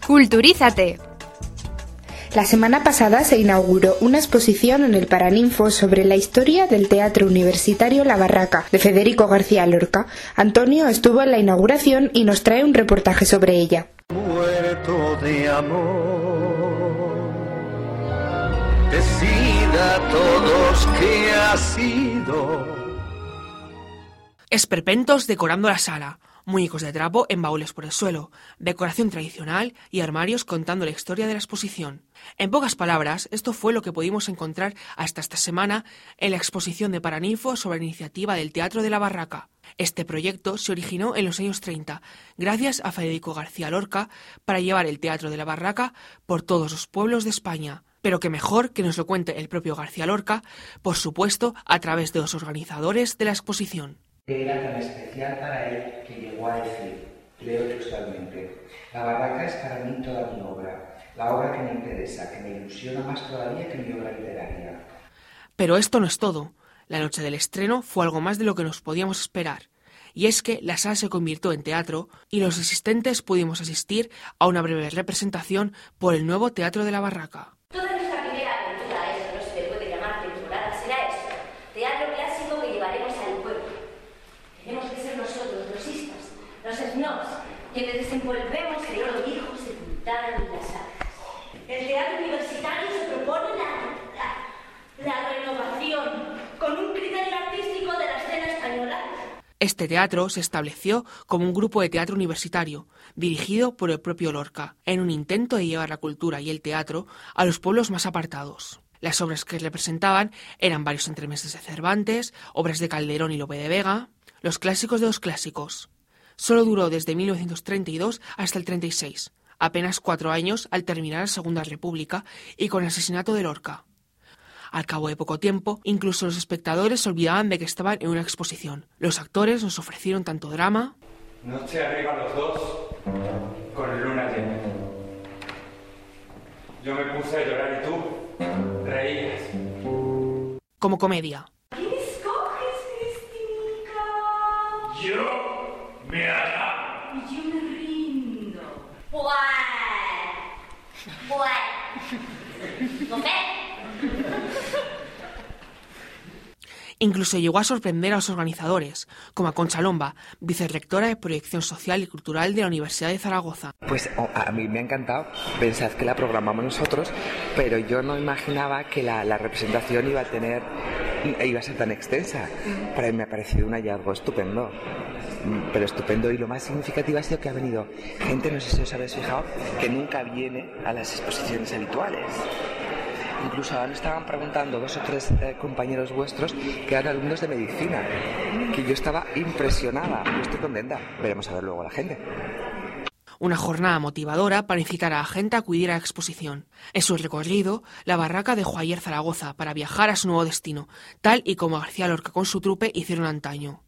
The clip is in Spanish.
Culturízate. La semana pasada se inauguró una exposición en el Paraninfo sobre la historia del Teatro Universitario La Barraca, de Federico García Lorca. Antonio estuvo en la inauguración y nos trae un reportaje sobre ella. Muerto de amor, decida a todos qué ha sido. Esperpentos decorando la sala, muñecos de trapo en baúles por el suelo, decoración tradicional y armarios contando la historia de la exposición. En pocas palabras, esto fue lo que pudimos encontrar hasta esta semana en la exposición de Paraninfo sobre la iniciativa del Teatro de la Barraca. Este proyecto se originó en los años 30, gracias a Federico García Lorca, para llevar el Teatro de la Barraca por todos los pueblos de España. Pero que mejor que nos lo cuente el propio García Lorca, por supuesto, a través de los organizadores de la exposición. Era tan especial para él que llegó a decir, leo textualmente: la Barraca es para mí toda mi obra, la obra que me interesa, que me ilusiona más todavía que mi obra literaria. Pero esto no es todo. La noche del estreno fue algo más de lo que nos podíamos esperar. Y es que la sala se convirtió en teatro y los asistentes pudimos asistir a una breve representación por el nuevo Teatro de la Barraca. Toda nuestra primera aventura a eso no se le puede llamar temporada, será eso, teatro clásico que llevaremos al pueblo. Tenemos que ser nosotros, los istas, los esnobs, quienes desenvolvemos el oro viejo sepultado en las arcas. El teatro universitario se propone la renovación con un criterio artístico de la escena española. Este teatro se estableció como un grupo de teatro universitario, dirigido por el propio Lorca, en un intento de llevar la cultura y el teatro a los pueblos más apartados. Las obras que representaban eran varios entremeses de Cervantes, obras de Calderón y Lope de Vega, los clásicos de los clásicos. Solo duró desde 1932 hasta el 36, apenas 4 años al terminar la Segunda República y con el asesinato de Lorca. Al cabo de poco tiempo, incluso los espectadores se olvidaban de que estaban en una exposición. Los actores nos ofrecieron tanto drama... Noche arriba los dos, con luna llena. Yo me puse a llorar y tú reías. como comedia. ¿Quién escoges, Cristica? Yo me hará. Y yo me rindo. ¿No ves? Incluso llegó a sorprender a los organizadores, como a Concha Lomba, vicerrectora de Proyección Social y Cultural de la Universidad de Zaragoza. Pues a mí me ha encantado. Pensad que la programamos nosotros, pero yo no imaginaba que la representación iba a ser tan extensa. Para mí me ha parecido un hallazgo estupendo. Pero estupendo, y lo más significativo ha sido que ha venido gente, no sé si os habéis fijado, que nunca viene a las exposiciones habituales. Incluso ahora estaban preguntando 2 o 3 compañeros vuestros que eran alumnos de medicina, que yo estaba impresionada. Yo estoy contenta. Veremos a ver luego a la gente. Una jornada motivadora para incitar a la gente a acudir a la exposición. En su recorrido, la Barraca dejó ayer Zaragoza para viajar a su nuevo destino, tal y como García Lorca con su trupe hicieron antaño.